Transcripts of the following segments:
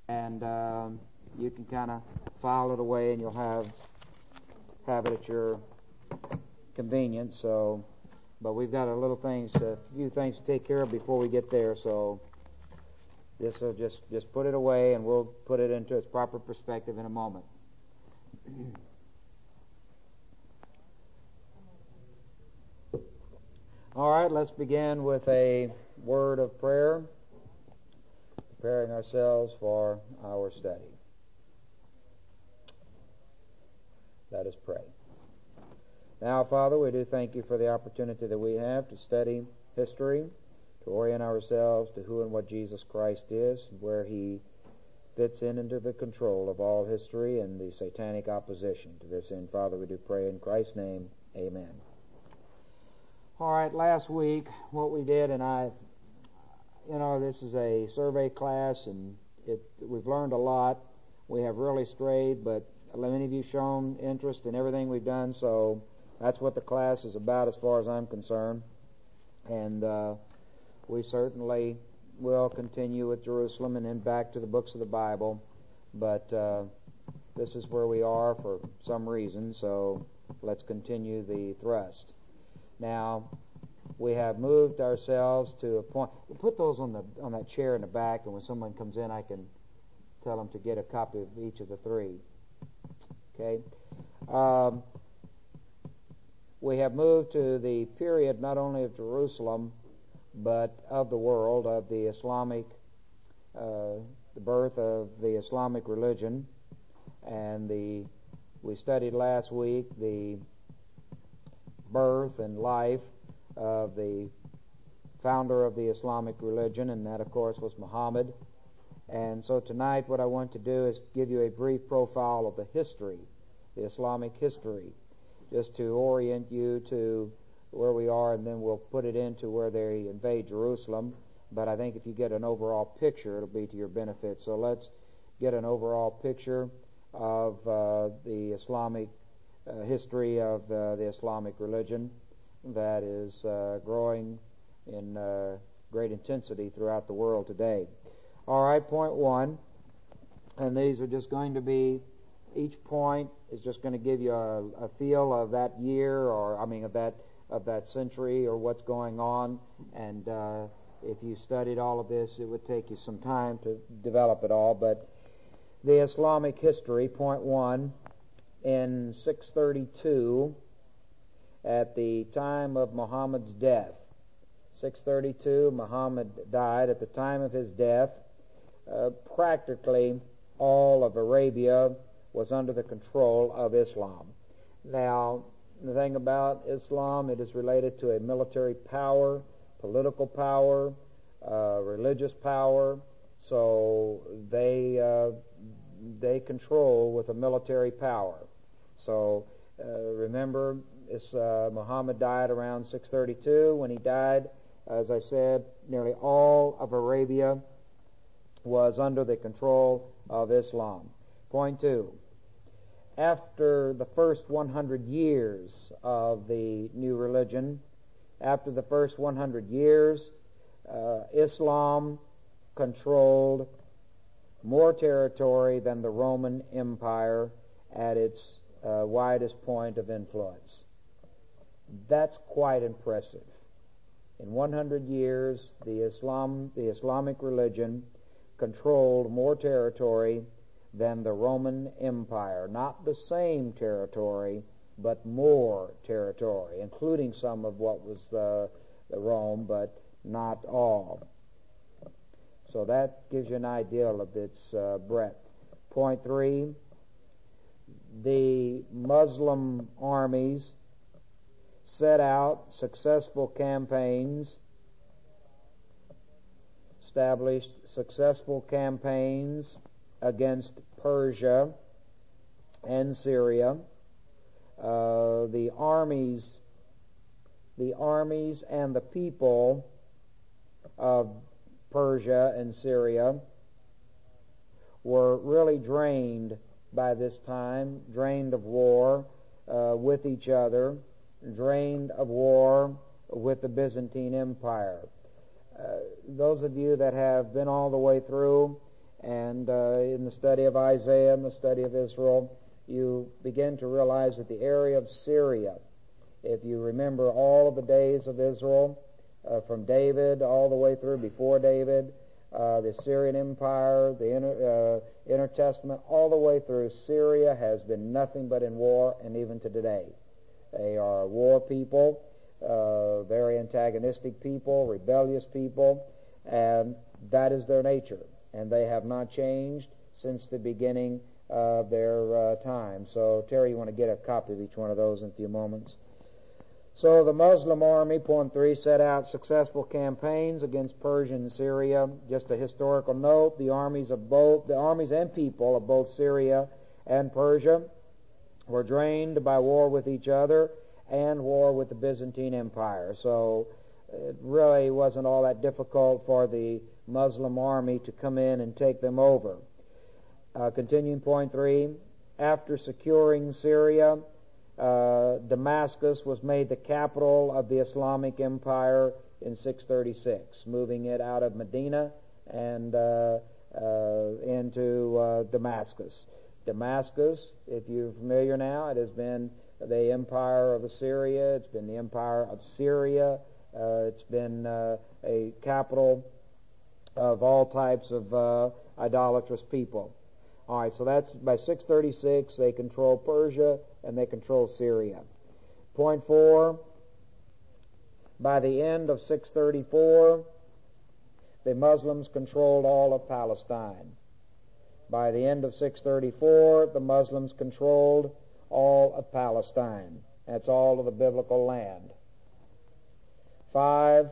and you can kind of file it away, and you'll have it at your convenience. So, but we've got a few things to take care of before we get there. So, this will just put it away, and we'll put it into its proper perspective in a moment. All right, let's begin with a word of prayer, preparing ourselves for our study. Let us pray. Now, Father, we do thank you for the opportunity that we have to study history, to orient ourselves to who and what Jesus Christ is, where He fits into the control of all history and the satanic opposition. To this end, Father, we do pray in Christ's name. Amen. All right, last week, what we did, and this is a survey class, and we've learned a lot. We have really strayed, but many of you shown interest in everything we've done, so that's what the class is about as far as I'm concerned. And we certainly will continue with Jerusalem and then back to the books of the Bible, but this is where we are for some reason, so let's continue the thrust. Now, we have moved ourselves to a point. We'll put those on that chair in the back, and when someone comes in, I can tell them to get a copy of each of the three. Okay? We have moved to the period not only of Jerusalem, but of the world, of the Islamic, the birth of the Islamic religion, and we studied last week the birth and life of the founder of the Islamic religion, and that, of course, was Muhammad. And so tonight what I want to do is give you a brief profile of the history, the Islamic history, just to orient you to where we are, and then we'll put it into where they invade Jerusalem. But I think if you get an overall picture, it'll be to your benefit. So let's get an overall picture of the Islamic history of the Islamic religion that is growing in great intensity throughout the world today. All right, point one, and these are just going to be, each point is just going to give you a feel of that year, or of that century, or what's going on. And if you studied all of this, it would take you some time to develop it all. But the Islamic history, point one, in 632, at the time of Muhammad's death. 632, Muhammad died. At the time of his death, practically all of Arabia was under the control of Islam. Now, the thing about Islam, it is related to a military power, political power, religious power. So they control with a military power. So remember, Muhammad died around 632. When he died, as I said, nearly all of Arabia was under the control of Islam. Point two. After the first 100 years of the new religion, after the first 100 years, Islam controlled more territory than the Roman Empire at its widest point of influence. That's quite impressive. In 100 years, the Islamic religion controlled more territory than the Roman Empire. Not the same territory, but more territory, including some of what was the Rome, but not all. So that gives you an idea of its breadth. Point three, the Muslim armies set out successful campaigns, established successful campaigns against Persia and Syria. The armies and the people of Persia and Syria were really drained by this time, drained of war with each other, drained of war with the Byzantine Empire. Those of you that have been all the way through And in the study of Isaiah and the study of Israel, you begin to realize that the area of Syria, if you remember all of the days of Israel, from David all the way through before David, the Assyrian Empire, the Intertestament, all the way through, Syria has been nothing but in war, and even to today. They are a war people, very antagonistic people, rebellious people, and that is their nature. And they have not changed since the beginning of their time. So, Terry, you want to get a copy of each one of those in a few moments. So the Muslim army, point 3, set out successful campaigns against Persia and Syria. Just a historical note, the armies and people of both Syria and Persia were drained by war with each other and war with the Byzantine Empire. So it really wasn't all that difficult for the Muslim army to come in and take them over. Continuing point 3, after securing Syria, Damascus was made the capital of the Islamic Empire in 636, moving it out of Medina and into Damascus. Damascus, if you're familiar now, it has been the empire of Assyria, it's been the empire of Syria, it's been a capital of all types of idolatrous people. All right, so that's by 636, they control Persia and they control Syria. Point 4, by the end of 634, the Muslims controlled all of Palestine. By the end of 634, the Muslims controlled all of Palestine. That's all of the biblical land. 5,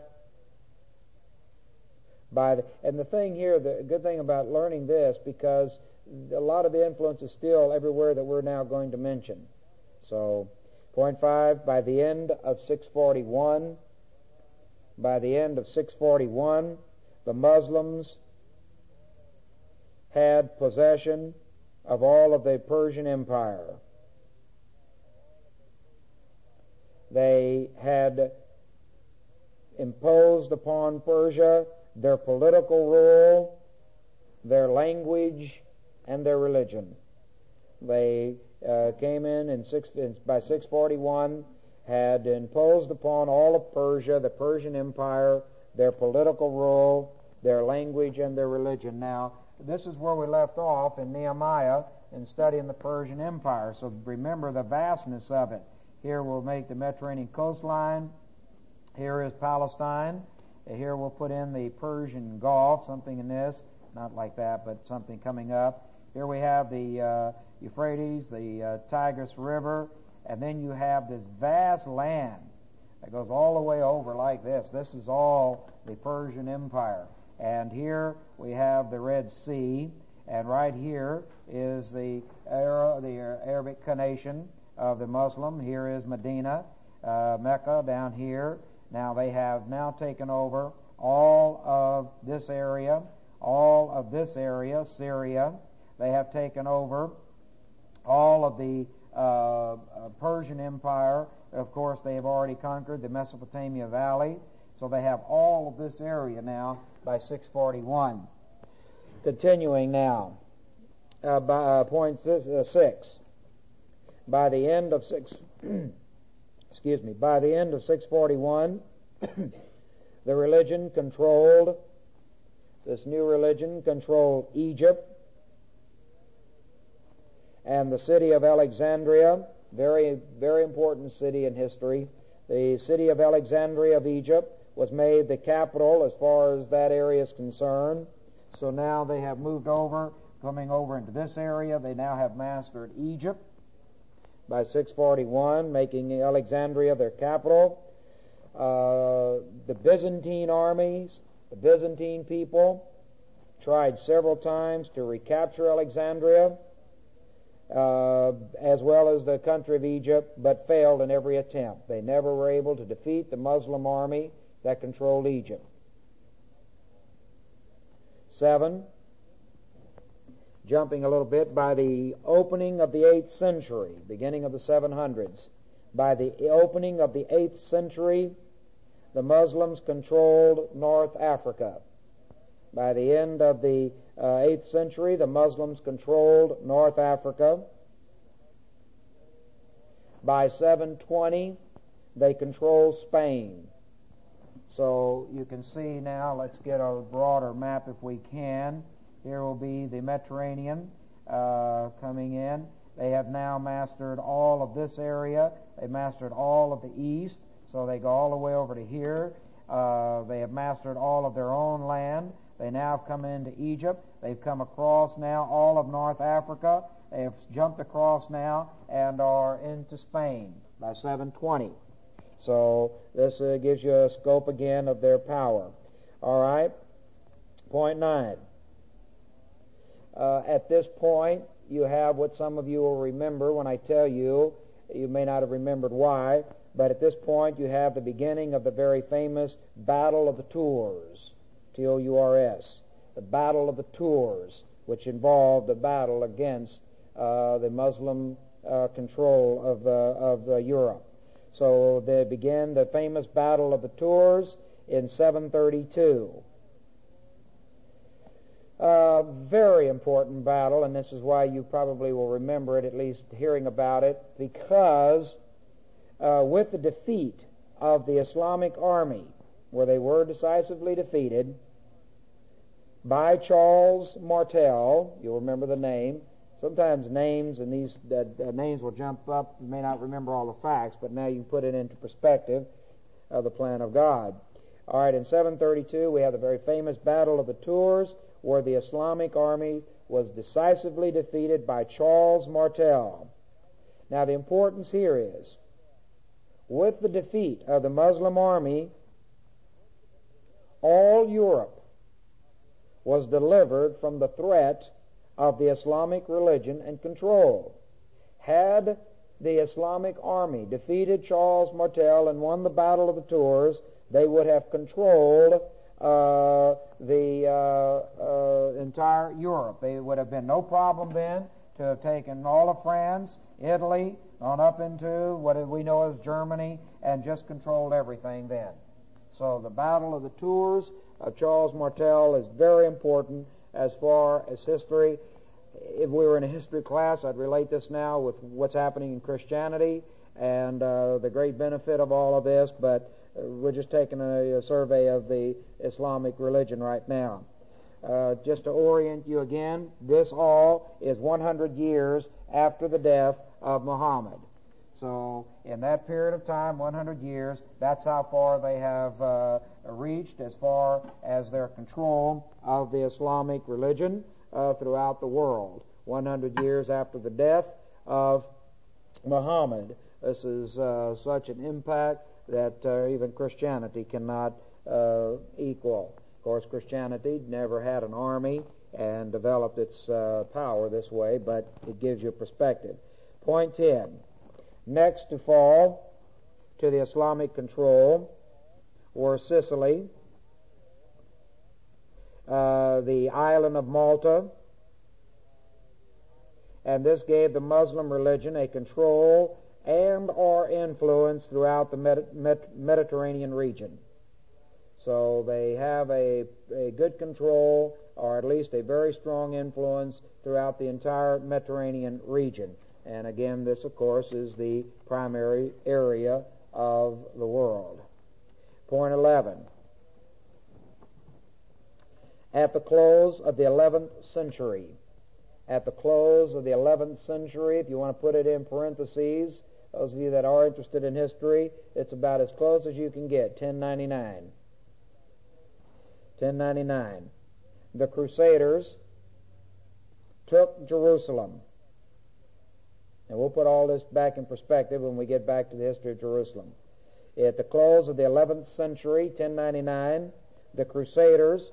and the thing here, the good thing about learning this, because a lot of the influence is still everywhere that we're now going to mention. So, point 5, by the end of 641, the Muslims had possession of all of the Persian Empire. They had imposed upon Persia their political rule, their language, and their religion. They came in by 641, had imposed upon all of Persia, the Persian Empire, their political rule, their language, and their religion. Now, this is where we left off in Nehemiah in studying the Persian Empire. So remember the vastness of it. Here we'll make the Mediterranean coastline. Here is Palestine. Here we'll put in the Persian Gulf, something in this, not like that, but something coming up. Here we have the Euphrates, the Tigris River, and then you have this vast land that goes all the way over like this. This is all the Persian Empire. And here we have the Red Sea, and right here is the Arabic nation of the Muslim. Here is Medina, Mecca down here. Now they have now taken over all of this area, Syria. They have taken over all of the Persian Empire. Of course, they have already conquered the Mesopotamia Valley. So they have all of this area now by 641. Continuing now, by point 6. By the end of 641, this new religion controlled Egypt and the city of Alexandria, very, very important city in history. The city of Alexandria of Egypt was made the capital as far as that area is concerned. So now they have moved over, coming over into this area. They now have mastered Egypt by 641, making Alexandria their capital. The Byzantine armies, the Byzantine people, tried several times to recapture Alexandria, as well as the country of Egypt, but failed in every attempt. They never were able to defeat the Muslim army that controlled Egypt. 7, jumping a little bit, by the opening of the 8th century, beginning of the 700s, by the opening of the 8th century, the Muslims controlled North Africa. By the end of the 8th century, the Muslims controlled North Africa. By 720, they control Spain. So you can see now, let's get a broader map if we can. Here will be the Mediterranean coming in. They have now mastered all of this area. They mastered all of the east, so they go all the way over to here. They have mastered all of their own land. They now come into Egypt. They've come across now all of North Africa. They have jumped across now and are into Spain by 720. So this gives you a scope again of their power. All right. Point 9. At this point, you have what some of you will remember when I tell you. You may not have remembered why, but at this point you have the beginning of the very famous Battle of the Tours, T-O-U-R-S, the Battle of the Tours, which involved a battle against the Muslim control of Europe. So they begin the famous Battle of the Tours in 732. Very important battle, and this is why you probably will remember it, at least hearing about it, because with the defeat of the Islamic army, where they were decisively defeated by Charles Martel, you'll remember the name. Sometimes names, and these names will jump up. You may not remember all the facts, but now you can put it into perspective of the plan of God. All right, in 732, we have the very famous Battle of the Tours, where the Islamic army was decisively defeated by Charles Martel. Now, the importance here is, with the defeat of the Muslim army, all Europe was delivered from the threat of the Islamic religion and control. Had the Islamic army defeated Charles Martel and won the Battle of the Tours, they would have controlled the entire Europe. There would have been no problem then to have taken all of France, Italy, on up into what we know as Germany, and just controlled everything then. So the Battle of the Tours of Charles Martel is very important as far as history. If we were in a history class, I'd relate this now with what's happening in Christianity and the great benefit of all of this, but we're just taking a survey of the Islamic religion right now. Just to orient you again, this all is 100 years after the death of Muhammad. So in that period of time, 100 years, that's how far they have reached as far as their control of the Islamic religion throughout the world. 100 years after the death of Muhammad. This is such an impact that even Christianity cannot equal. Of course, Christianity never had an army and developed its power this way, but it gives you perspective. Point 10. Next to fall to the Islamic control were Sicily, the island of Malta, and this gave the Muslim religion a control and or influence throughout the Mediterranean region. So they have a good control, or at least a very strong influence throughout the entire Mediterranean region. And again, this, of course, is the primary area of the world. Point 11. At the close of the 11th century, if you want to put it in parentheses, those of you that are interested in history, it's about as close as you can get, 1099. 1099. The Crusaders took Jerusalem. And we'll put all this back in perspective when we get back to the history of Jerusalem. At the close of the 11th century, 1099, the Crusaders,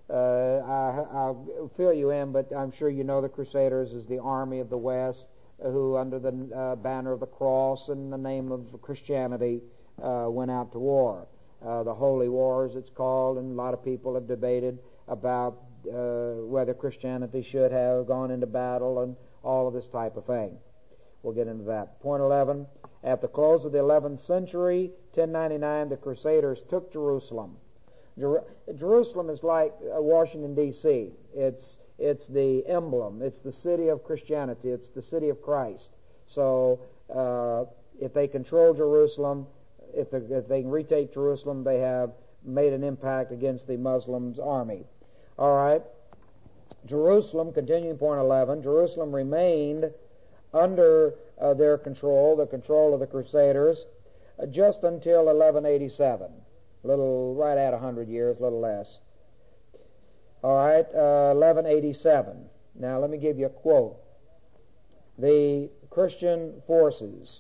I'll fill you in, but I'm sure you know the Crusaders is the army of the West who, under the banner of the cross and the name of Christianity, went out to war. The Holy Wars, it's called, and a lot of people have debated about whether Christianity should have gone into battle and all of this type of thing. We'll get into that. Point 11, at the close of the 11th century, 1099, the Crusaders took Jerusalem. Jerusalem is like Washington, D.C. It's It's the emblem. It's the city of Christianity. It's the city of Christ. So if they control Jerusalem, if they can retake Jerusalem, they have made an impact against the Muslims' army. All right. Jerusalem, continuing point 11, Jerusalem remained under their control, the control of the Crusaders, just until 1187. Right at 100 years, a little less. All right, 1187. Now let me give you a quote. The Christian forces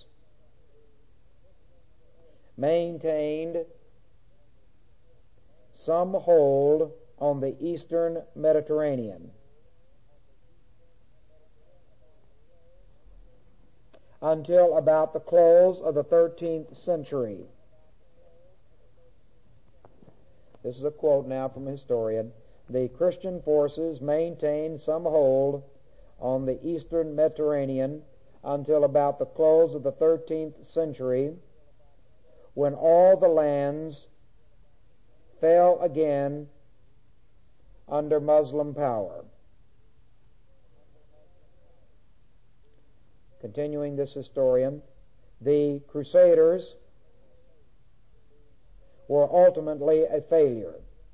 maintained some hold on the eastern Mediterranean until about the close of the 13th century. This is a quote now from a historian. The Christian forces maintained some hold on the eastern Mediterranean until about the close of the 13th century, when all the lands fell again under Muslim power. Continuing this historian, the Crusaders were ultimately a failure,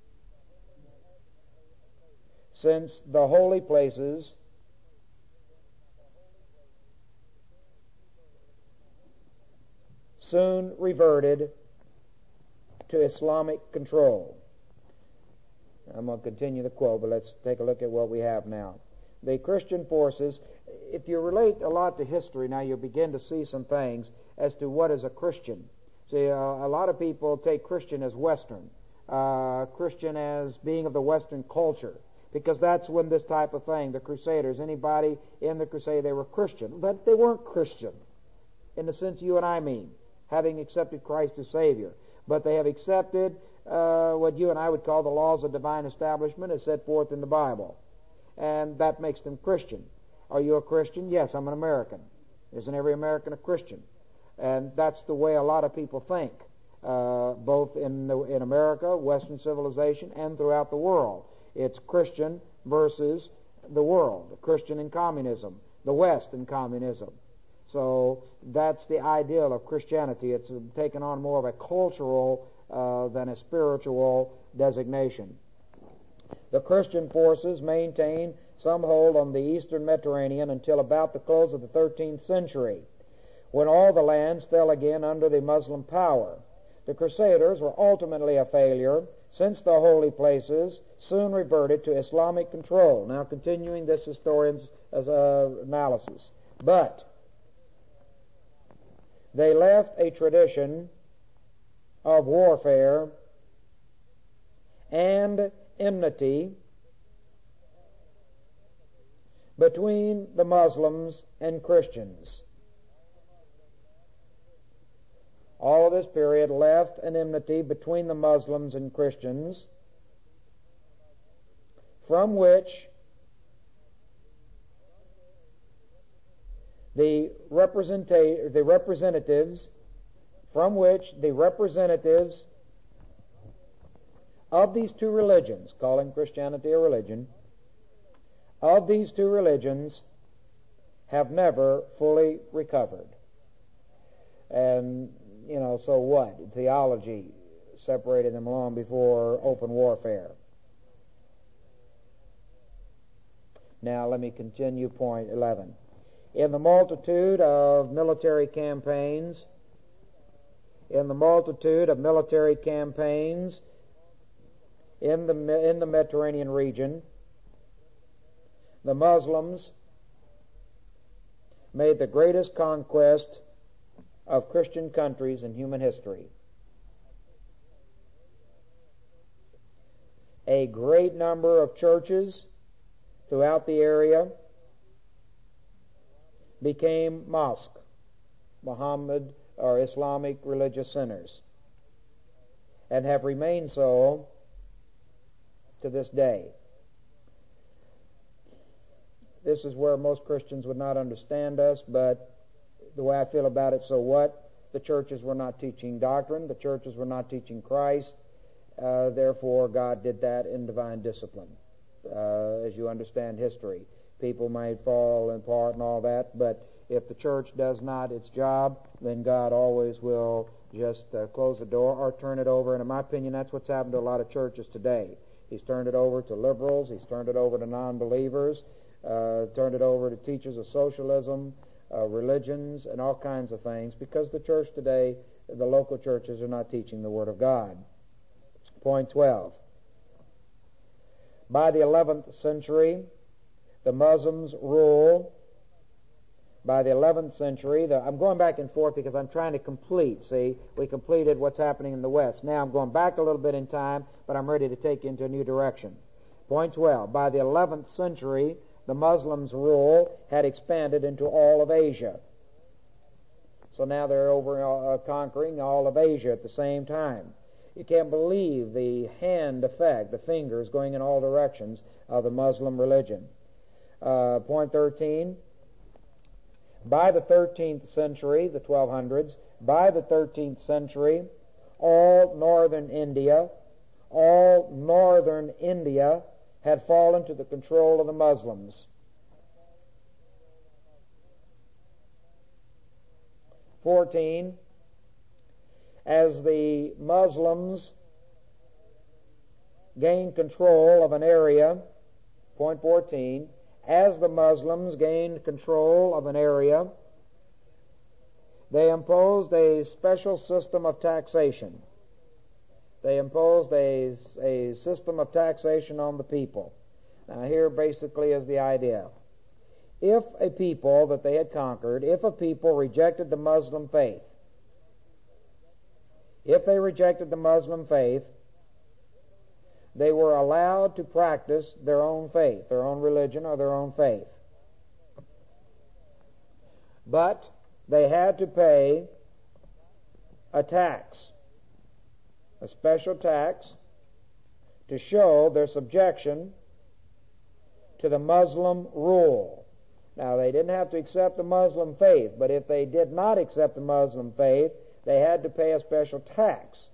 since the holy places soon reverted to Islamic control. I'm going to continue the quote, but let's take a look at what we have now. The Christian forces, if you relate a lot to history, now you'll begin to see some things as to what is a Christian. See, a lot of people take Christian as Western, Christian as being of the Western culture, because that's when this type of thing, the Crusaders, anybody in the crusade, they were Christian. But they weren't Christian in the sense you and I mean, having accepted Christ as Savior. But they have accepted what you and I would call the laws of divine establishment as set forth in the Bible. And that makes them Christian. Are you a Christian? Yes, I'm an American. Isn't every American a Christian? And that's the way a lot of people think, both in America, Western civilization, and throughout the world. It's Christian versus the world, Christian and communism, the West and communism. So that's the ideal of Christianity. It's taken on more of a cultural than a spiritual designation. The Christian forces maintained some hold on the eastern Mediterranean until about the close of the 13th century, when all the lands fell again under the Muslim power. The Crusaders were ultimately a failure, since the holy places soon reverted to Islamic control. Now, continuing this historian's analysis. But they left a tradition of warfare and enmity between the Muslims and Christians. All of this period left an enmity between the Muslims and Christians, from which the representatives of these two religions, calling Christianity a religion, of these two religions have never fully recovered. And, so what? Theology separated them long before open warfare. Now let me continue point 11. In the multitude of military campaigns in the Mediterranean region, the Muslims made the greatest conquest of Christian countries in human history. A great number of churches throughout the area became mosque, Muhammad or Islamic religious centers, and have remained so to this day. This is where most Christians would not understand us, but the way I feel about it, so what? The churches were not teaching doctrine. The churches were not teaching Christ. Therefore, God did that in divine discipline. as you understand history. People may fall apart and all that, but if the church does not its job, then God always will just close the door or turn it over. And in my opinion, that's what's happened to a lot of churches today. He's turned it over to liberals. He's turned it over to non-believers, turned it over to teachers of socialism, religions, and all kinds of things, because the church today, the local churches, are not teaching the Word of God. Point 12. By the 11th century, the Muslims rule. By the 11th century, I'm going back and forth because I'm trying to complete. See, we completed what's happening in the West. Now I'm going back a little bit in time, but I'm ready to take you into a new direction. Point 12. By the 11th century, the Muslims' rule had expanded into all of Asia. So now they're over conquering all of Asia at the same time. You can't believe the hand effect, the fingers going in all directions of the Muslim religion. Point 13. By the 13th century, the 1200s, by the 13th century, all northern India had fallen to the control of the Muslims. 14. As the Muslims gained control of an area, point 14, as the Muslims gained control of an area, they imposed a special system of taxation. They imposed a system of taxation on the people. Now here basically is the idea. If a people that they had conquered, if a people rejected the Muslim faith, they were allowed to practice their own faith, their own religion or their own faith. But they had to pay a tax, a special tax, to show their subjection to the Muslim rule. Now, they didn't have to accept the Muslim faith, but if they did not accept the Muslim faith, they had to pay a special tax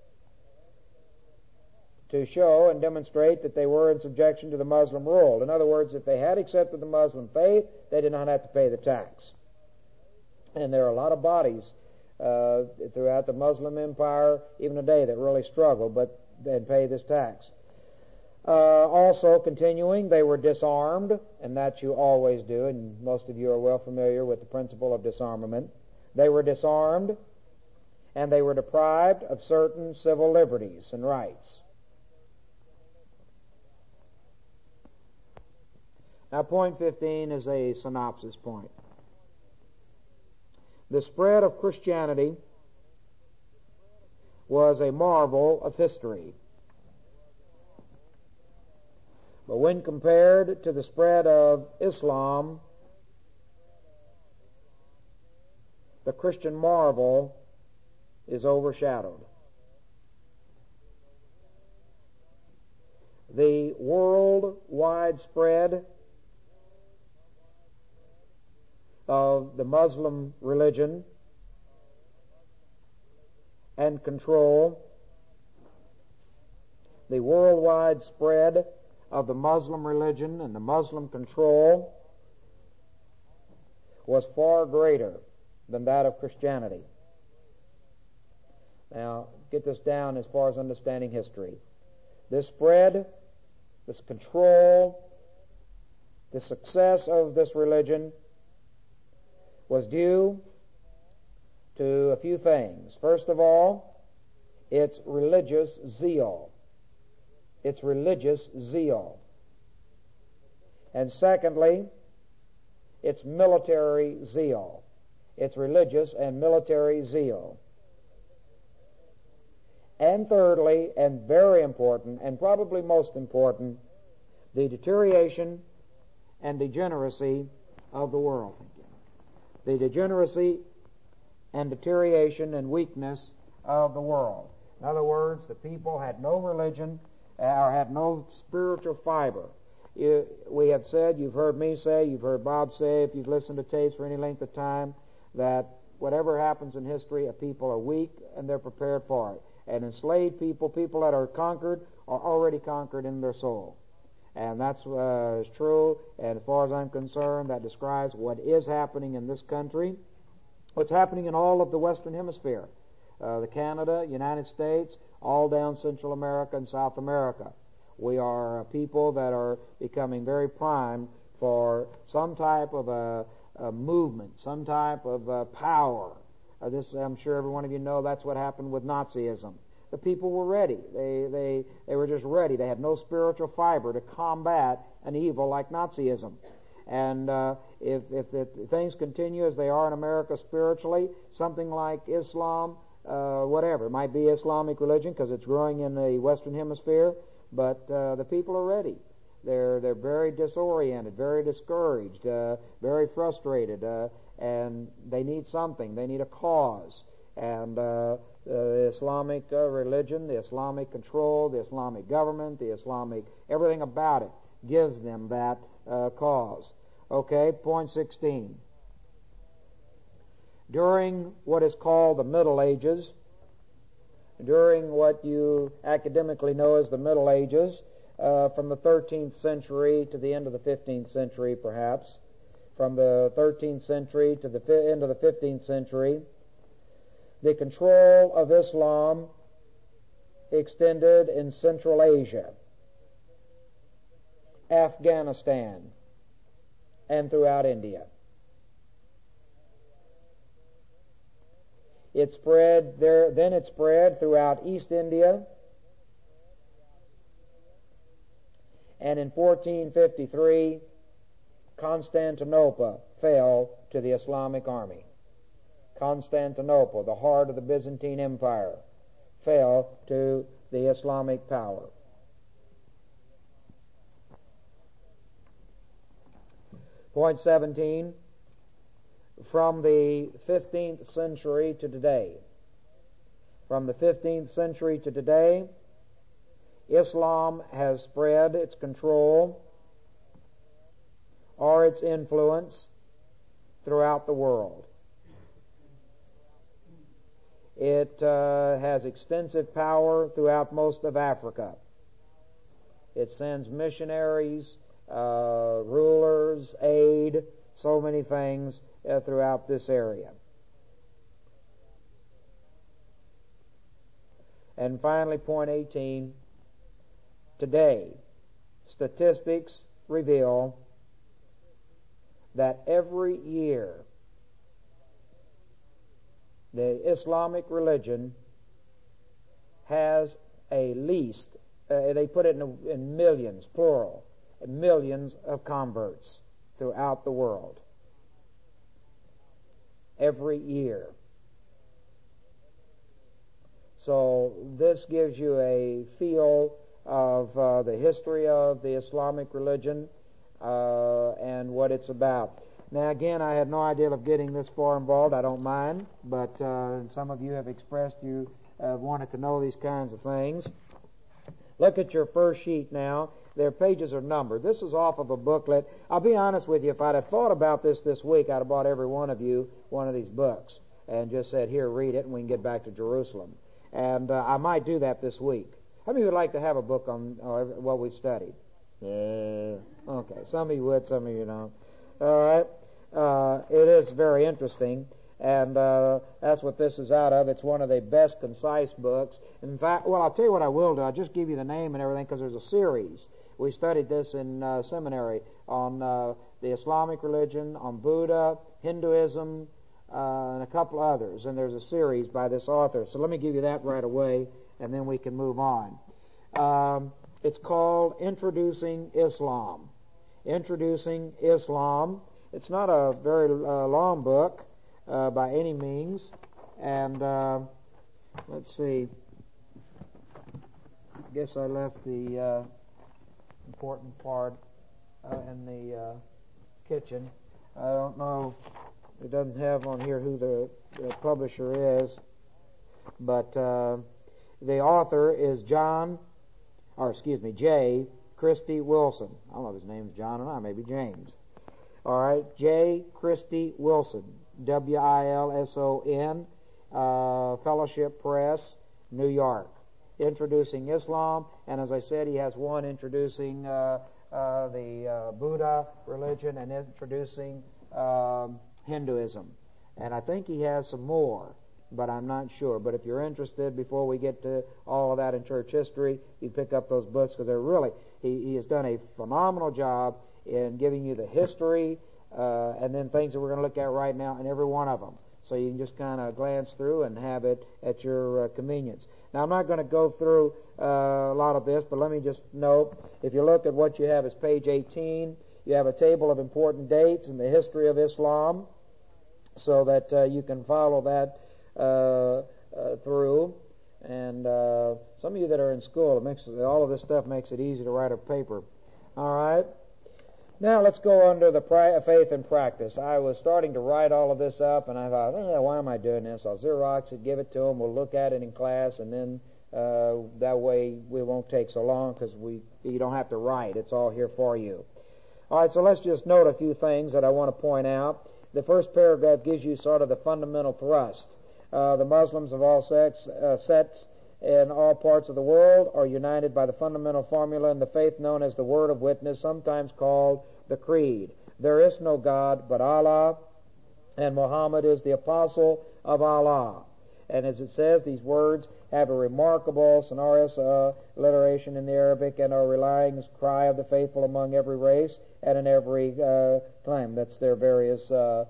to show and demonstrate that they were in subjection to the Muslim rule. In other words, if they had accepted the Muslim faith, they did not have to pay the tax. And there are a lot of bodies throughout the Muslim empire, even today, that really struggle, but they pay this tax. Also, continuing, they were disarmed, and that you always do, and most of you are well familiar with the principle of disarmament. They were disarmed, and they were deprived of certain civil liberties and rights. Now, point 15 is a synopsis point. The spread of Christianity was a marvel of history. But when compared to the spread of Islam, the Christian marvel is overshadowed. The worldwide spread of the Muslim religion and control, the worldwide spread of the Muslim religion and the Muslim control was far greater than that of Christianity. Now, get this down as far as understanding history. This spread, this control, the success of this religion was due to a few things. First of all, its religious zeal. Its religious zeal. And secondly, its military zeal. Its religious and military zeal. And thirdly, and very important, and probably most important, the deterioration and degeneracy of the world. The degeneracy and deterioration and weakness of the world. In other words, the people had no religion or had no spiritual fiber. We have said, you've heard me say, you've heard Bob say, if you've listened to tapes for any length of time, that whatever happens in history, a people are weak and they're prepared for it. And enslaved people, people that are conquered, are already conquered in their soul. And that's is true, and as far as I'm concerned, that describes what is happening in this country, what's happening in all of the Western Hemisphere, the Canada, United States, all down Central America and South America. We are people that are becoming very primed for some type of a movement, some type of power. This, I'm sure every one of you know, that's what happened with Nazism. The people were ready. They were just ready. They had no spiritual fiber to combat an evil like Nazism. And if things continue as they are in America spiritually, something like Islam, whatever, it might be Islamic religion because it's growing in the Western Hemisphere, but the people are ready. They're very disoriented, very discouraged, very frustrated, and they need something. They need a cause. And the Islamic religion, the Islamic control, the Islamic government, the Islamic, everything about it gives them that cause. Okay, point 16. During what is called the Middle Ages, during what you academically know as the Middle Ages, from the 13th century to the end of the 15th century perhaps, from the 13th century to the end of the 15th century, the control of Islam extended in Central Asia, Afghanistan, and throughout India. It spread there, then it spread throughout East India, and in 1453, Constantinople fell to the Islamic army. Constantinople, the heart of the Byzantine Empire, fell to the Islamic power. Point 17, from the 15th century to today. From the 15th century to today, Islam has spread its control or its influence throughout the world. It has extensive power throughout most of Africa. It sends missionaries, rulers, aid, so many things throughout this area. And finally, point 18, today, statistics reveal that every year the Islamic religion has at least, they put it in millions, plural, millions of converts throughout the world. Every year. So this gives you a feel of the history of the Islamic religion and what it's about. Now again, I had no idea of getting this far involved. I don't mind, but some of you have expressed you wanted to know these kinds of things. Look at your first sheet now. Their pages are numbered. This is off of a booklet. I'll be honest with you, if I'd have thought about this week, I'd have bought every one of you one of these books and just said, here, read it, and we can get back to Jerusalem. And I might do that this week. How many would like to have a book on what we've studied? Yeah. Okay. Some of you would, some of you don't. All right. It is very interesting, and that's what this is out of. It's one of the best concise books. In fact, well, I'll tell you what I will do. I'll just give you the name and everything because there's a series. We studied this in seminary on the Islamic religion, on Buddha, Hinduism, and a couple others. And there's a series by this author. So let me give you that right away, and then we can move on. It's called Introducing Islam. Introducing Islam. It's not a very long book by any means. And let's see. I guess I left the important part in the kitchen. I don't know. It doesn't have on here who the publisher is. But the author is J. Christy Wilson. I don't know if his name's John or not, maybe James. All right, J. Christy Wilson, Wilson, Fellowship Press, New York. Introducing Islam, and as I said, he has one introducing the Buddha religion and introducing Hinduism. And I think he has some more, but I'm not sure. But if you're interested, before we get to all of that in church history, you pick up those books, because they're really, he has done a phenomenal job in giving you the history and then things that we're going to look at right now in every one of them. So you can just kind of glance through and have it at your convenience. Now, I'm not going to go through a lot of this, but let me just note, if you look at what you have is page 18, you have a table of important dates in the history of Islam, so that you can follow that through. And some of you that are in school, all of this stuff makes it easy to write a paper. All right? Now let's go under the faith and practice. I was starting to write all of this up, and I thought, why am I doing this? I'll Xerox it, give it to them, we'll look at it in class, and then that way we won't take so long, because you don't have to write. It's all here for you. All right, so let's just note a few things that I want to point out. The first paragraph gives you sort of the fundamental thrust. The Muslims of all sects in all parts of the world are united by the fundamental formula in the faith known as the Word of Witness, sometimes called the Creed. There is no God but Allah, and Muhammad is the apostle of Allah. And as it says, these words have a remarkable sonorous alliteration in the Arabic and are relying as cry of the faithful among every race and in every time. That's their various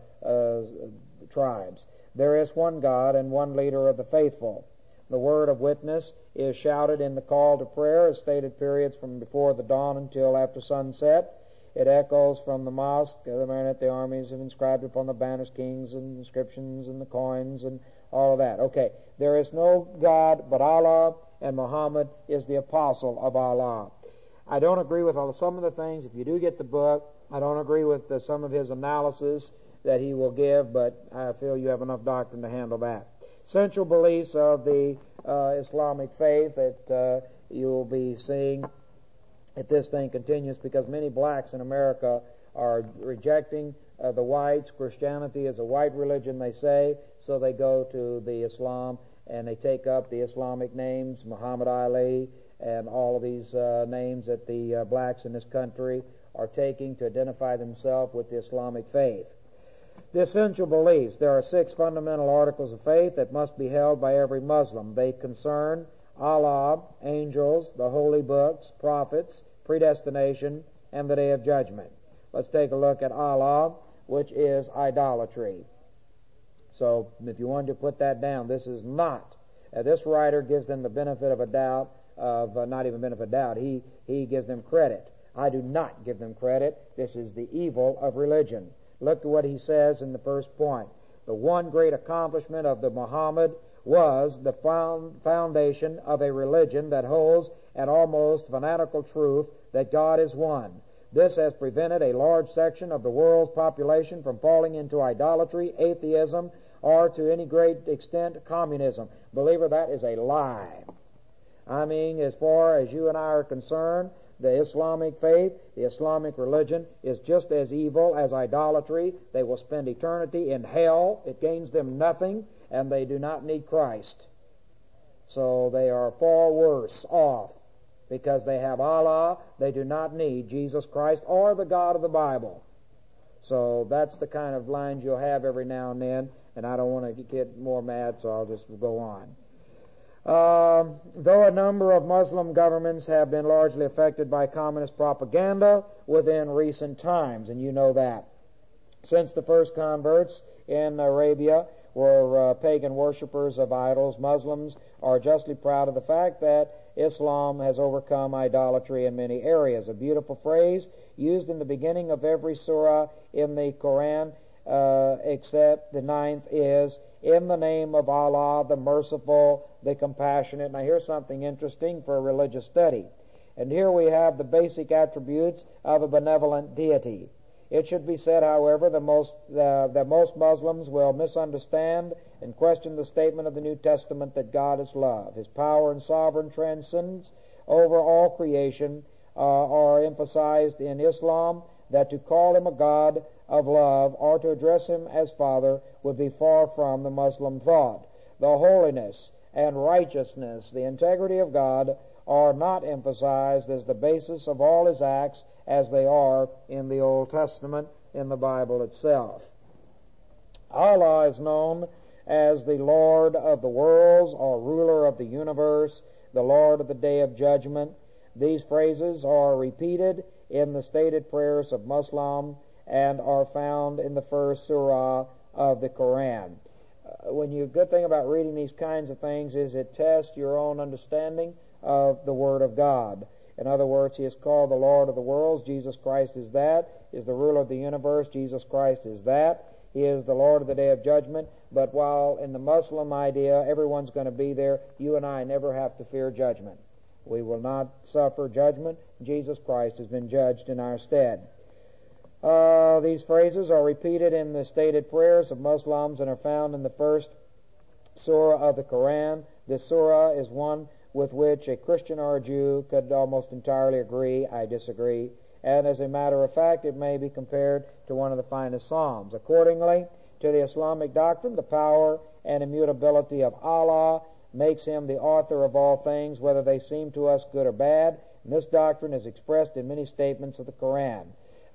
tribes. There is one God and one leader of the faithful. The word of witness is shouted in the call to prayer at stated periods from before the dawn until after sunset. It echoes from the mosque, the minaret, the armies have inscribed upon the banners, kings and inscriptions and the coins and all of that. Okay, there is no God but Allah, and Muhammad is the apostle of Allah. I don't agree with some of the things. If you do get the book, I don't agree with some of his analysis that he will give, but I feel you have enough doctrine to handle that. Central beliefs of the Islamic faith that you'll be seeing if this thing continues, because many blacks in America are rejecting the whites. Christianity is a white religion, they say, so they go to the Islam and they take up the Islamic names, Muhammad Ali, and all of these names that the blacks in this country are taking to identify themselves with the Islamic faith. The essential beliefs. There are 6 fundamental articles of faith that must be held by every Muslim. They concern Allah, angels, the holy books, prophets, predestination, and the day of judgment. Let's take a look at Allah, which is idolatry. So if you wanted to put that down, this is not. This writer gives them the benefit of a doubt, not even benefit of doubt. He gives them credit. I do not give them credit. This is the evil of religion. Look at what he says in the first point. The one great accomplishment of the Muhammad was the foundation of a religion that holds an almost fanatical truth that God is one. This has prevented a large section of the world's population from falling into idolatry, atheism, or to any great extent communism. Believer, that is a lie. I mean, as far as you and I are concerned, the Islamic faith, the Islamic religion, is just as evil as idolatry. They will spend eternity in hell. It gains them nothing, and they do not need Christ. So they are far worse off because they have Allah. They do not need Jesus Christ or the God of the Bible. So that's the kind of lines you'll have every now and then, and I don't want to get more mad, so I'll just go on. Though a number of Muslim governments have been largely affected by communist propaganda within recent times, and you know that. Since the first converts in Arabia were pagan worshippers of idols, Muslims are justly proud of the fact that Islam has overcome idolatry in many areas. A beautiful phrase used in the beginning of every surah in the Quran, except the 9th, is, "In the name of Allah, the merciful, the compassionate." Now here's something interesting for a religious study. And here we have the basic attributes of a benevolent deity. It should be said, however, that most Muslims will misunderstand and question the statement of the New Testament that God is love. His power and sovereign transcendence over all creation are emphasized in Islam, that to call him a God of love or to address him as Father would be far from the Muslim thought. The holiness and righteousness, the integrity of God are not emphasized as the basis of all His acts as they are in the Old Testament, in the Bible itself. Allah is known as the Lord of the worlds, or ruler of the universe, the Lord of the Day of Judgment. These phrases are repeated in the stated prayers of Muslim and are found in the first surah of the Quran. Good thing about reading these kinds of things is it tests your own understanding of the Word of God. In other words, He is called the Lord of the worlds. Jesus Christ is that. He is the ruler of the universe. Jesus Christ is that. He is the Lord of the Day of Judgment. But while in the Muslim idea everyone's going to be there, you and I never have to fear judgment. We will not suffer judgment. Jesus Christ has been judged in our stead. These phrases are repeated in the stated prayers of Muslims and are found in the first surah of the Quran. This surah is one with which a Christian or a Jew could almost entirely agree. I disagree. And as a matter of fact, it may be compared to one of the finest psalms. Accordingly to the Islamic doctrine, the power and immutability of Allah makes Him the author of all things, whether they seem to us good or bad. And this doctrine is expressed in many statements of the Quran.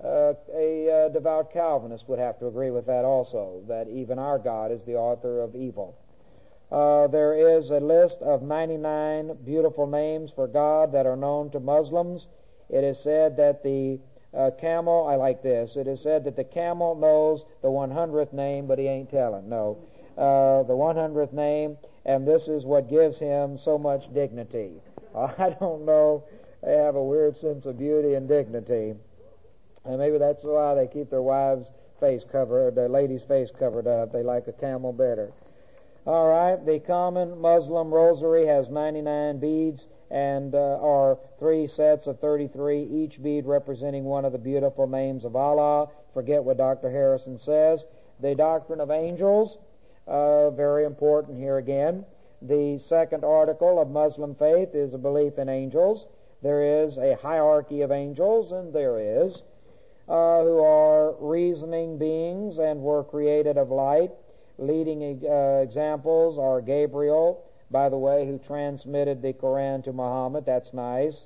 A devout Calvinist would have to agree with that also, that even our God is the author of evil. There is a list of 99 beautiful names for God that are known to Muslims. It is said that the camel, I like this, it is said that the camel knows the 100th name, but he ain't telling. No. The 100th name, and this is what gives him so much dignity. I don't know. They have a weird sense of beauty and dignity. And maybe that's why they keep their wives' face covered, their ladies' face covered up. They like a camel better. All right, the common Muslim rosary has 99 beads and are 3 sets of 33, each bead representing one of the beautiful names of Allah. Forget what Dr. Harrison says. The doctrine of angels, very important here again. The second article of Muslim faith is a belief in angels. There is a hierarchy of angels, and there is, who are reasoning beings and were created of light. Leading examples are Gabriel, by the way, who transmitted the Quran to Muhammad. That's nice.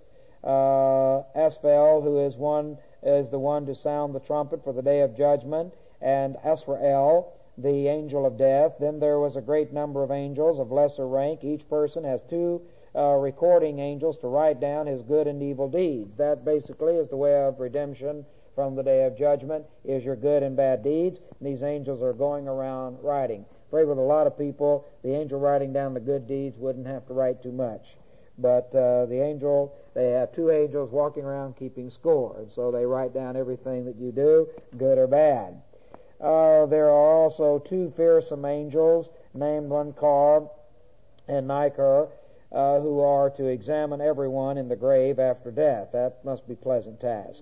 Asphel, who is the one to sound the trumpet for the Day of Judgment, and Asrael, the angel of death. Then there was a great number of angels of lesser rank. Each person has 2 recording angels to write down his good and evil deeds. That basically is the way of redemption from the Day of Judgment, is your good and bad deeds. And these angels are going around writing. Afraid with a lot of people, the angel writing down the good deeds wouldn't have to write too much. But they have 2 angels walking around keeping score. And so they write down everything that you do, good or bad. There are also 2 fearsome angels, named Munkar and Nakir, who are to examine everyone in the grave after death. That must be a pleasant task.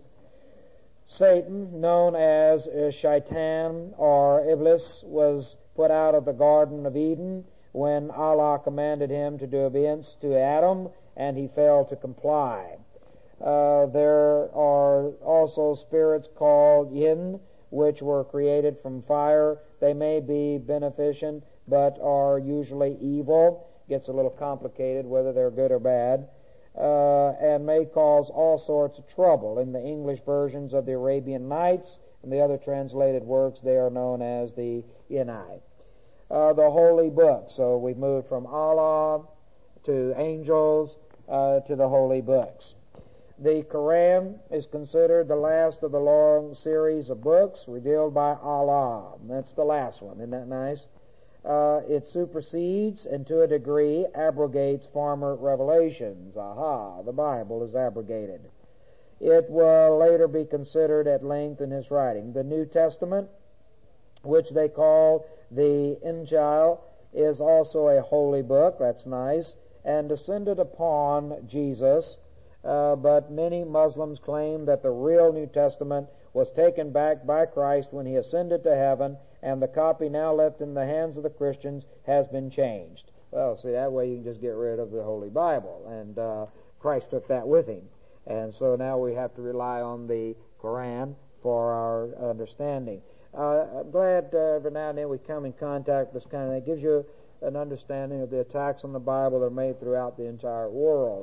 Satan, known as Shaitan or Iblis, was put out of the Garden of Eden when Allah commanded him to do obedience to Adam, and he failed to comply. There are also spirits called Yin, which were created from fire. They may be beneficent, but are usually evil. Gets a little complicated whether they're good or bad. And may cause all sorts of trouble. In the English versions of the Arabian Nights and the other translated works, they are known as the Yinai. The Holy Book. So we've moved from Allah to angels to the Holy Books. The Quran is considered the last of the long series of books revealed by Allah. That's the last one. Isn't that nice? It supersedes and to a degree abrogates former revelations. The Bible is abrogated. It will later be considered at length in his writing. The New Testament, which they call the Injil, is also a holy book. That's nice. And descended upon Jesus. But many Muslims claim that the real New Testament was taken back by Christ when he ascended to heaven, and the copy now left in the hands of the Christians has been changed. Well, see, that way you can just get rid of the Holy Bible, and Christ took that with him. And so now we have to rely on the Quran for our understanding. I'm glad every now and then we come in contact with this kind of thing. It gives you an understanding of the attacks on the Bible that are made throughout the entire world.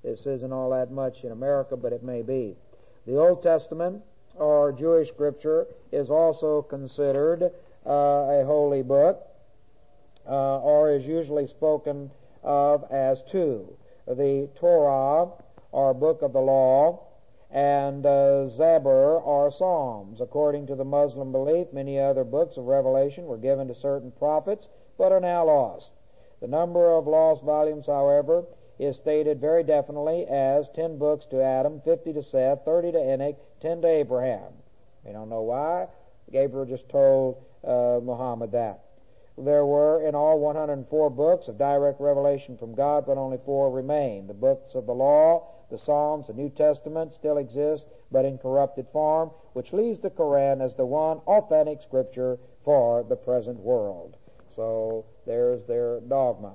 This isn't all that much in America, but it may be. The Old Testament, or Jewish Scripture, is also considered a holy book, or is usually spoken of as two. The Torah, or Book of the Law, and Zabur, or Psalms. According to the Muslim belief, many other books of Revelation were given to certain prophets, but are now lost. The number of lost volumes, however, is stated very definitely as 10 books to Adam, 50 to Seth, 30 to Enoch, 10 to Abraham. We don't know why. Gabriel just told Muhammad that. There were in all 104 books of direct revelation from God, but only 4 remain. The books of the law, the Psalms, the New Testament still exist, but in corrupted form, which leaves the Quran as the one authentic scripture for the present world. So there's their dogma.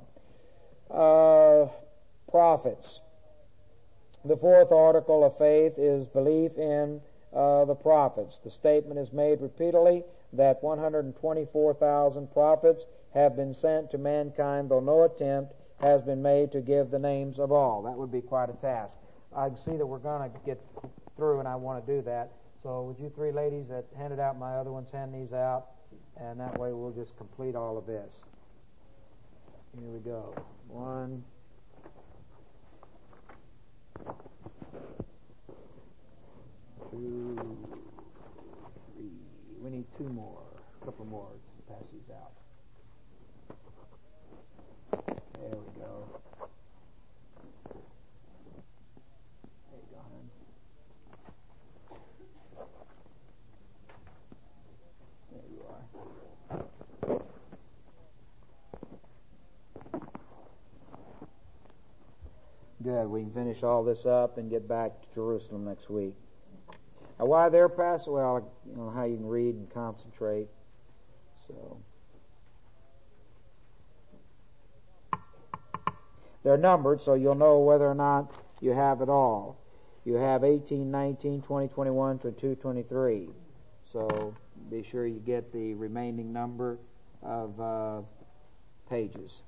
Prophets. The fourth article of faith is belief in the prophets. The statement is made repeatedly that 124,000 prophets have been sent to mankind, though no attempt has been made to give the names of all. That would be quite a task. I can see that we're going to get through, and I want to do that. So would you 3 ladies that handed out my other ones hand these out, and that way we'll just complete all of this. Here we go. 1, 2, 3. We need 2 more. A couple more to pass these out. There we go. There you go, hon. There you are. Good. We can finish all this up and get back to Jerusalem next week. Now, why they're passed? Well, you know how you can read and concentrate. So they're numbered, so you'll know whether or not you have it all. You have 18, 19, 20, 21, 22, 23. So be sure you get the remaining number of pages.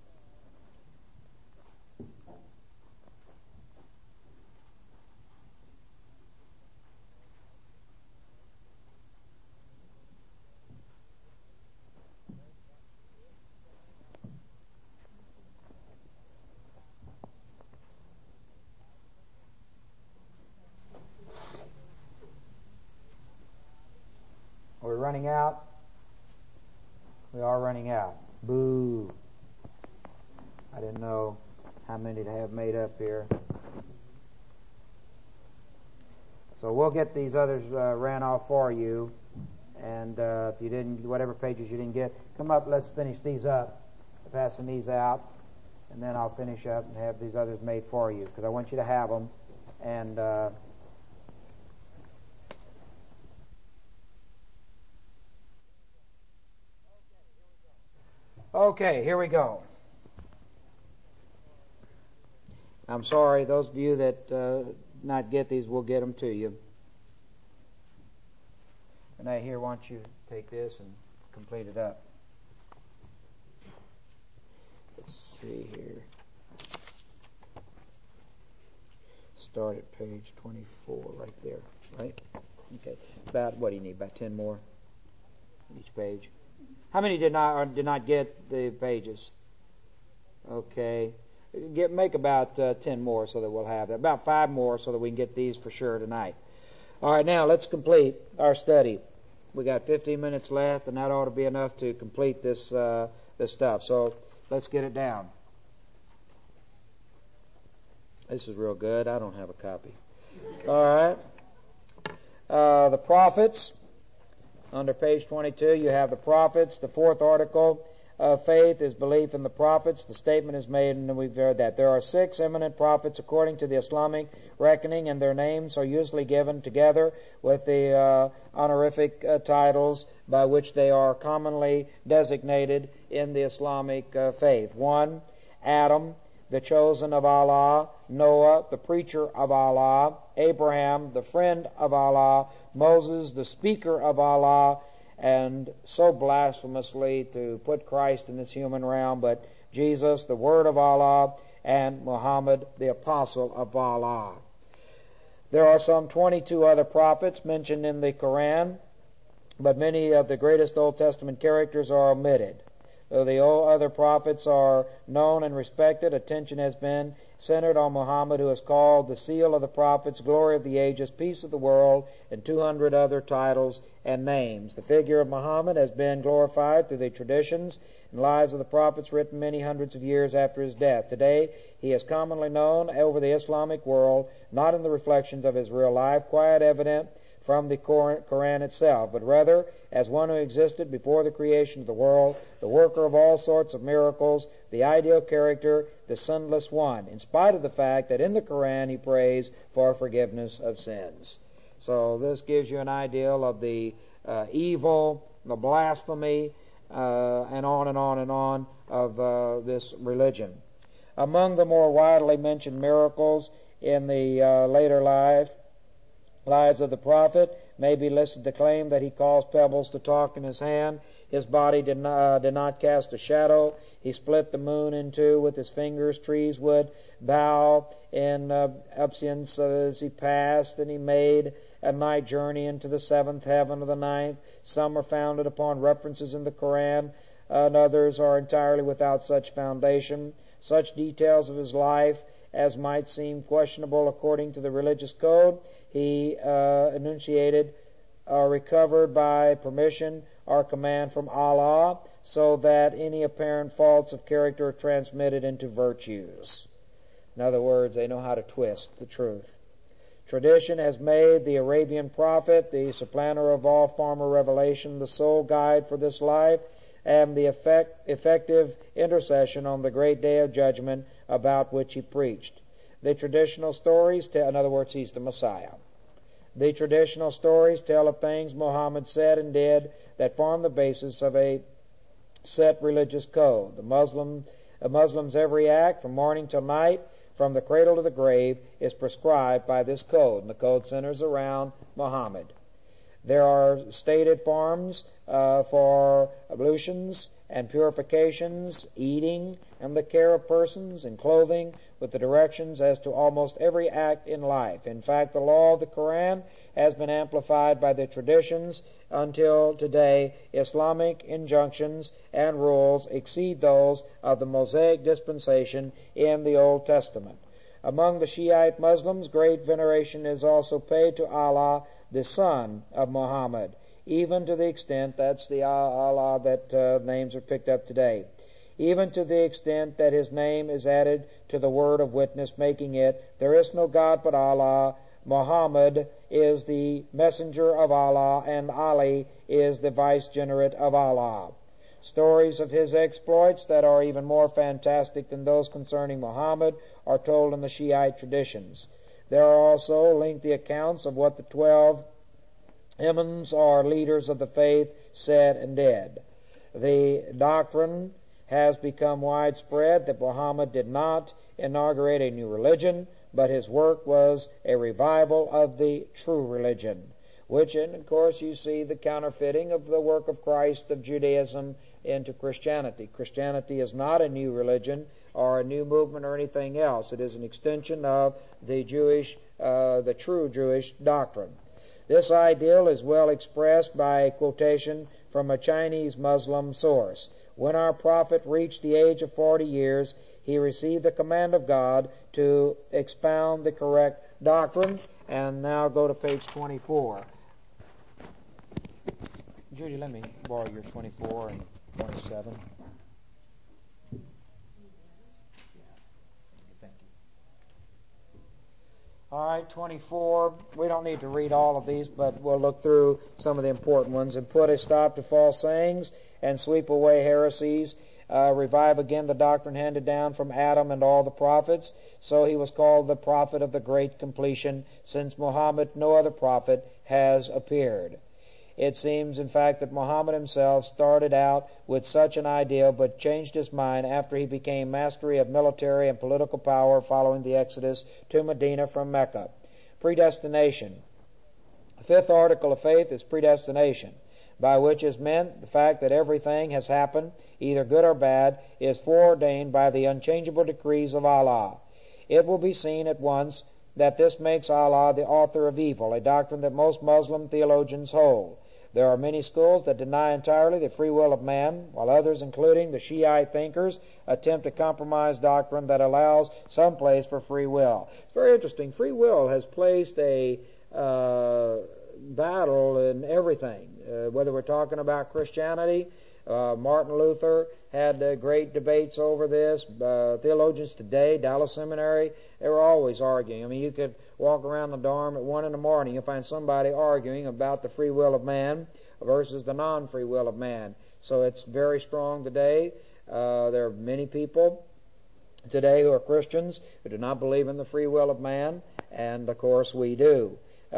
We're running out. We are running out. Boo. I didn't know how many to have made up here. So we'll get these others ran off for you. And if you didn't, whatever pages you didn't get, come up, let's finish these up. Passing these out. And then I'll finish up and have these others made for you, because I want you to have them. And okay, here we go. I'm sorry, those of you that not get these, we'll get them to you. And I here want you to take this and complete it up. Let's see here. Start at page 24 right there, right? Okay. About, what do you need, about 10 more each page? How many did not get the pages? Okay. Make about 10 more so that we'll have that. About 5 more so that we can get these for sure tonight. All right, now let's complete our study. We got 15 minutes left, and that ought to be enough to complete this stuff. So let's get it down. This is real good. I don't have a copy. All right. The prophets. Under page 22, you have the prophets. The fourth article of faith is belief in the prophets. The statement is made, and we've heard that. There are 6 eminent prophets according to the Islamic reckoning, and their names are usually given together with the honorific titles by which they are commonly designated in the Islamic faith. 1, Adam, the chosen of Allah; Noah, the preacher of Allah; Abraham, the friend of Allah; Moses, the speaker of Allah, and so blasphemously to put Christ in this human realm, but Jesus, the word of Allah; and Muhammad, the apostle of Allah. There are some 22 other prophets mentioned in the Quran, but many of the greatest Old Testament characters are omitted. Though the other prophets are known and respected, attention has been centered on Muhammad, who is called the seal of the prophets, glory of the ages, peace of the world, and 200 other titles and names. The figure of Muhammad has been glorified through the traditions and lives of the prophets written many hundreds of years after his death. Today, he is commonly known over the Islamic world, not in the reflections of his real life, quite evident from the Quran itself, but rather as one who existed before the creation of the world, the worker of all sorts of miracles, the ideal character, the sinless one, in spite of the fact that in the Quran he prays for forgiveness of sins. So this gives you an idea of the evil, the blasphemy, and on and on and on of this religion. Among the more widely mentioned miracles in the later lives of the prophet may be listed the claim that he caused pebbles to talk in his hand. His body did not cast a shadow. He split the moon in two with his fingers. Trees would bow in obeisance as he passed, and he made a night journey into the seventh heaven of the ninth. Some are founded upon references in the Quran, and others are entirely without such foundation. Such details of his life as might seem questionable according to the religious code he enunciated are recovered by permission or command from Allah, so that any apparent faults of character are transmitted into virtues. In other words, they know how to twist the truth. Tradition has made the Arabian prophet the supplanter of all former revelation, the sole guide for this life, and the effective intercession on the great day of judgment about which he preached. The traditional stories tell, in other words, he's the Messiah. The traditional stories tell of things Muhammad said and did that form the basis of a set religious code. The Muslim's every act, from morning till night, from the cradle to the grave, is prescribed by this code, and the code centers around Muhammad. There are stated forms for ablutions and purifications, eating, and the care of persons and clothing, with the directions as to almost every act in life. In fact, the law of the Quran has been amplified by the traditions until today. Islamic injunctions and rules exceed those of the Mosaic dispensation in the Old Testament. Among the Shiite Muslims, great veneration is also paid to Allah, the son of Muhammad, even to the extent, that's the Allah that names are picked up today, even to the extent that his name is added to the word of witness, making it, there is no God but Allah, Muhammad is the messenger of Allah, and Ali is the vicegerent of Allah. Stories of his exploits that are even more fantastic than those concerning Muhammad are told in the Shiite traditions. There are also lengthy accounts of what the 12 imams or leaders of the faith said and did. The doctrine has become widespread that Muhammad did not inaugurate a new religion, but his work was a revival of the true religion, which, and of course, you see the counterfeiting of the work of Christ of Judaism into Christianity. Christianity is not a new religion or a new movement or anything else. It is an extension of the true Jewish doctrine. This ideal is well expressed by a quotation from a Chinese Muslim source. When our prophet reached the age of 40 years, he received the command of God to expound the correct doctrine. And now go to page 24. Judy, let me borrow your 24 and 27. All right, 24. We don't need to read all of these, but we'll look through some of the important ones. And put a stop to false sayings and sweep away heresies. Revive again the doctrine handed down from Adam and all the prophets. So he was called the prophet of the great completion. Since Muhammad, no other prophet has appeared. It seems, in fact, that Muhammad himself started out with such an ideal but changed his mind after he became mastery of military and political power following the exodus to Medina from Mecca. Predestination. The fifth article of faith is predestination. by which is meant the fact that everything has happened, either good or bad, is foreordained by the unchangeable decrees of Allah. It will be seen at once that this makes Allah the author of evil, a doctrine that most Muslim theologians hold. There are many schools that deny entirely the free will of man, while others, including the Shiite thinkers, attempt a compromise doctrine that allows some place for free will. It's very interesting. Free will has placed a battle in everything. Whether we're talking about Christianity, Martin Luther had great debates over this. Theologians today, Dallas Seminary, they were always arguing. I mean, you could walk around the dorm at 1 in the morning, you'll find somebody arguing about the free will of man versus the non-free will of man. So it's very strong today. There are many people today who are Christians who do not believe in the free will of man, and of course we do.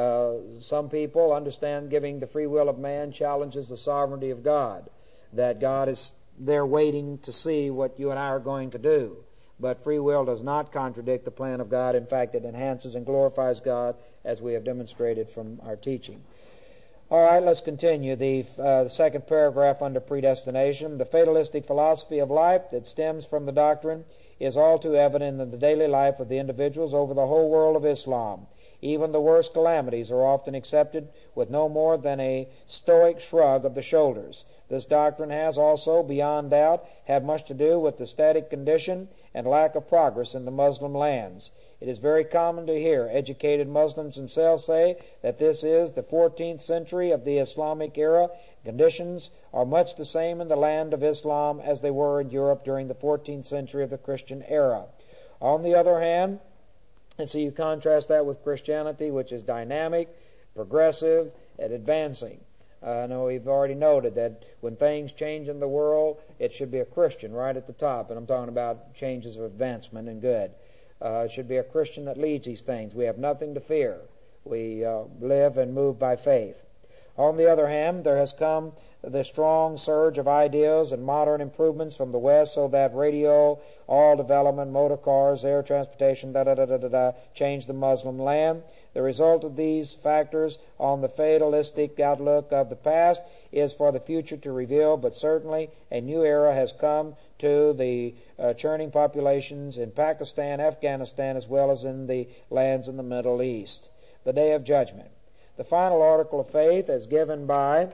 Some people understand giving the free will of man challenges the sovereignty of God, that God is there waiting to see what you and I are going to do. But free will does not contradict the plan of God. In fact, it enhances and glorifies God, as we have demonstrated from our teaching. All right, let's continue. The second paragraph under predestination. The fatalistic philosophy of life that stems from the doctrine is all too evident in the daily life of the individuals over the whole world of Islam. Even the worst calamities are often accepted with no more than a stoic shrug of the shoulders. This doctrine has also, beyond doubt, had much to do with the static condition and lack of progress in the Muslim lands. It is very common to hear educated Muslims themselves say that this is the 14th century of the Islamic era. Conditions are much the same in the land of Islam as they were in Europe during the 14th century of the Christian era. On the other hand, and so you contrast that with Christianity, which is dynamic, progressive, and advancing. I know we've already noted that when things change in the world, it should be a Christian right at the top. And I'm talking about changes of advancement and good. It should be a Christian that leads these things. We have nothing to fear. We live and move by faith. On the other hand, there has come the strong surge of ideas and modern improvements from the West, so that radio, all development, motor cars, air transportation, changed the Muslim land. The result of these factors on the fatalistic outlook of the past is for the future to reveal, but certainly a new era has come to the churning populations in Pakistan, Afghanistan, as well as in the lands in the Middle East. The Day of Judgment. The final article of faith, as given by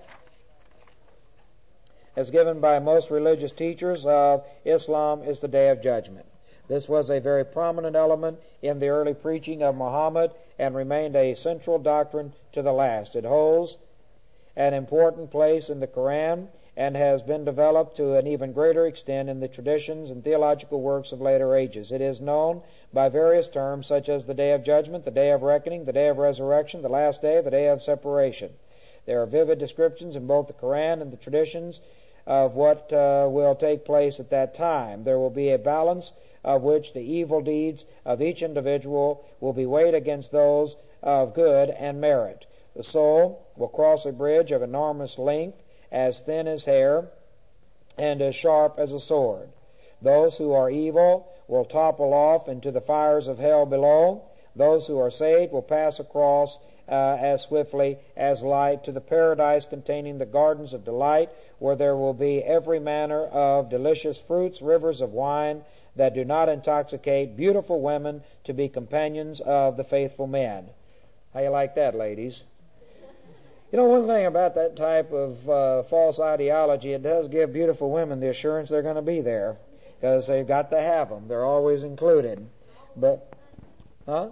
most religious teachers of Islam, is the Day of Judgment. This was a very prominent element in the early preaching of Muhammad and remained a central doctrine to the last. It holds an important place in the Quran and has been developed to an even greater extent in the traditions and theological works of later ages. It is known by various terms such as the Day of Judgment, the Day of Reckoning, the Day of Resurrection, the Last Day, the Day of Separation. There are vivid descriptions in both the Quran and the traditions of what will take place at that time. There will be a balance of which the evil deeds of each individual will be weighed against those of good and merit. The soul will cross a bridge of enormous length, as thin as hair, and as sharp as a sword. Those who are evil will topple off into the fires of hell below. Those who are saved will pass across as swiftly as light to the paradise containing the gardens of delight, where there will be every manner of delicious fruits, rivers of wine that do not intoxicate, beautiful women to be companions of the faithful men. How you like that, ladies? You know, one thing about that type of false ideology, it does give beautiful women the assurance they're going to be there, because they've got to have them. They're always included. But, I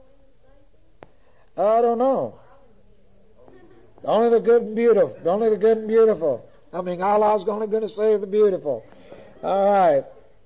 don't know. Only the good and beautiful. Only the good and beautiful. I mean, Allah's only going to save the beautiful. All right.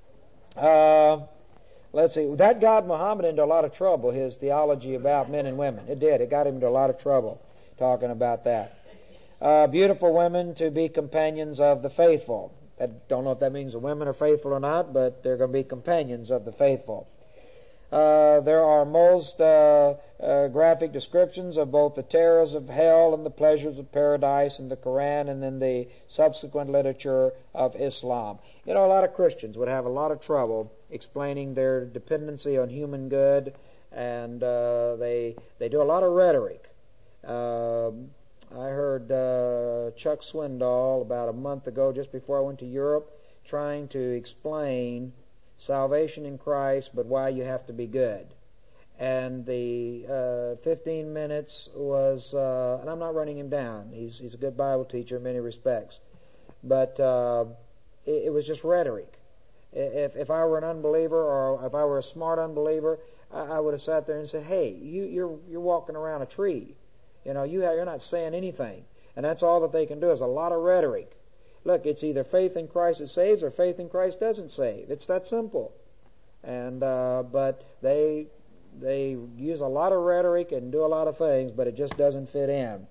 Let's see. That got Muhammad into a lot of trouble, his theology about men and women. It did. It got him into a lot of trouble talking about that. Beautiful women to be companions of the faithful. I don't know if that means the women are faithful or not, but they're going to be companions of the faithful. There are most graphic descriptions of both the terrors of hell and the pleasures of paradise in the Quran and in the subsequent literature of Islam. You know, a lot of Christians would have a lot of trouble explaining their dependency on human good, and they do a lot of rhetoric. I heard Chuck Swindoll about a month ago, just before I went to Europe, trying to explain salvation in Christ, but why you have to be good. And the 15 minutes was, and I'm not running him down. He's a good Bible teacher in many respects. But it was just rhetoric. If I were an unbeliever, or if I were a smart unbeliever, I would have sat there and said, "Hey, you're walking around a tree. You're not saying anything." And that's all that they can do is a lot of rhetoric. Look, it's either faith in Christ that saves or faith in Christ doesn't save. It's that simple. And but they use a lot of rhetoric and do a lot of things, but it just doesn't fit in.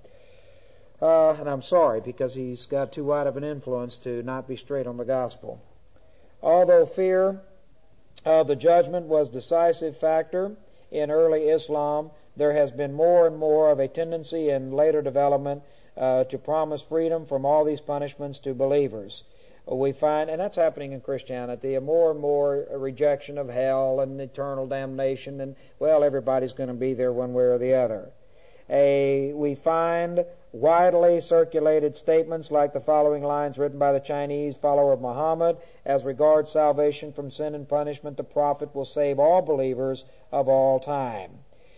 And I'm sorry, because he's got too wide of an influence to not be straight on the gospel. Although fear of the judgment was a decisive factor in early Islam, there has been more and more of a tendency in later development to promise freedom from all these punishments to believers. We find, and that's happening in Christianity, a more and more rejection of hell and eternal damnation, and, well, everybody's going to be there one way or the other. We find widely circulated statements like the following lines written by the Chinese follower of Muhammad: "As regards salvation from sin and punishment, the Prophet will save all believers of all time."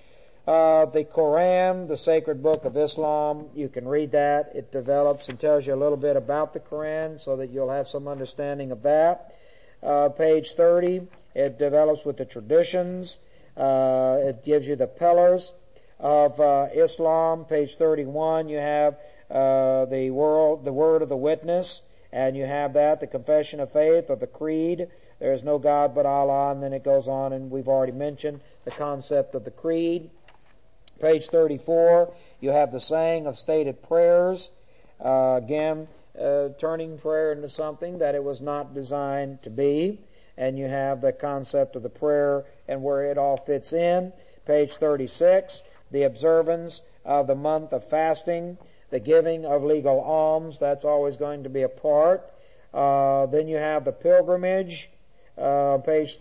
The Quran, the sacred book of Islam, you can read that. It develops and tells you a little bit about the Quran so that you'll have some understanding of that. Page 30, it develops with the traditions. It gives you the pillars of Islam. Page 31, you have the word of the witness, and you have that, the confession of faith, or the creed. There is no God but Allah, and then it goes on, and we've already mentioned the concept of the creed. Page 34, you have the saying of stated prayers. Again, turning prayer into something that it was not designed to be. And you have the concept of the prayer and where it all fits in. Page 36, the observance of the month of fasting, the giving of legal alms, that's always going to be a part. Then you have the pilgrimage, page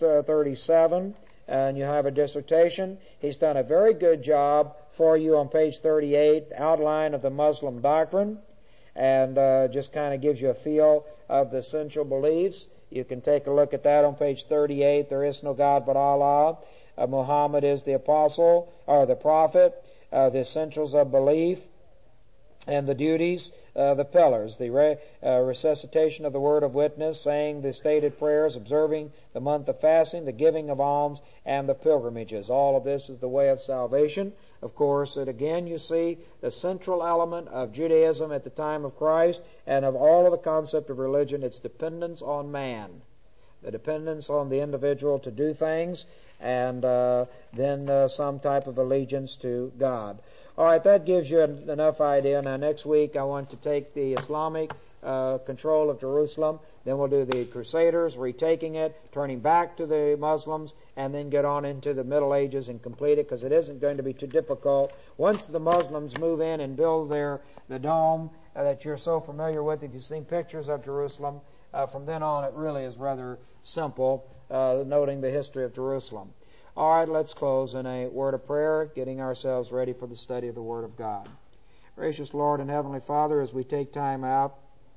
37. And you have a dissertation. He's done a very good job for you on page 38, the outline of the Muslim doctrine, and just kind of gives you a feel of the essential beliefs. You can take a look at that on page 38. There is no God but Allah. Muhammad is the apostle, or the prophet, the essentials of belief, and the duties, the pillars, the resuscitation of the word of witness, saying the stated prayers, observing the month of fasting, the giving of alms, and the pilgrimages. All of this is the way of salvation. Of course, and again you see the central element of Judaism at the time of Christ and of all of the concept of religion, its dependence on man. The dependence on the individual to do things, and then some type of allegiance to God. All right, that gives you enough idea. Now, next week I want to take the Islamic control of Jerusalem. Then we'll do the Crusaders, retaking it, turning back to the Muslims, and then get on into the Middle Ages and complete it, because it isn't going to be too difficult. Once the Muslims move in and build the dome that you're so familiar with, if you've seen pictures of Jerusalem, from then on it really is rather simple, noting the history of Jerusalem. All right, let's close in a word of prayer, getting ourselves ready for the study of the Word of God. Gracious Lord and Heavenly Father, as we take time out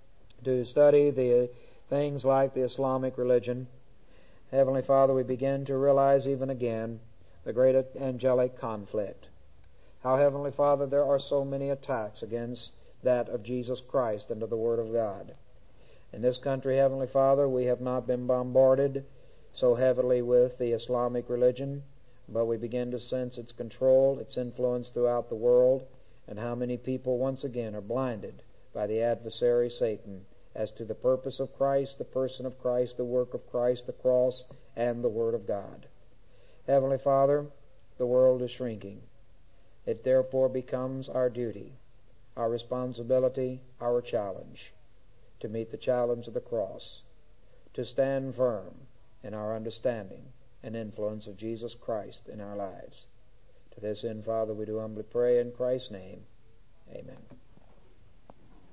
to study the things like the Islamic religion, Heavenly Father, we begin to realize even again the great angelic conflict. How, Heavenly Father, there are so many attacks against that of Jesus Christ and of the Word of God. In this country, Heavenly Father, we have not been bombarded so heavily with the Islamic religion, but we begin to sense its control, its influence throughout the world, and how many people once again are blinded by the adversary Satan as to the purpose of Christ, the person of Christ, the work of Christ, the cross, and the Word of God. Heavenly Father, the world is shrinking. It therefore becomes our duty, our responsibility, our challenge, to meet the challenge of the cross, to stand firm in our understanding and influence of Jesus Christ in our lives. To this end, Father, we do humbly pray in Christ's name. Amen.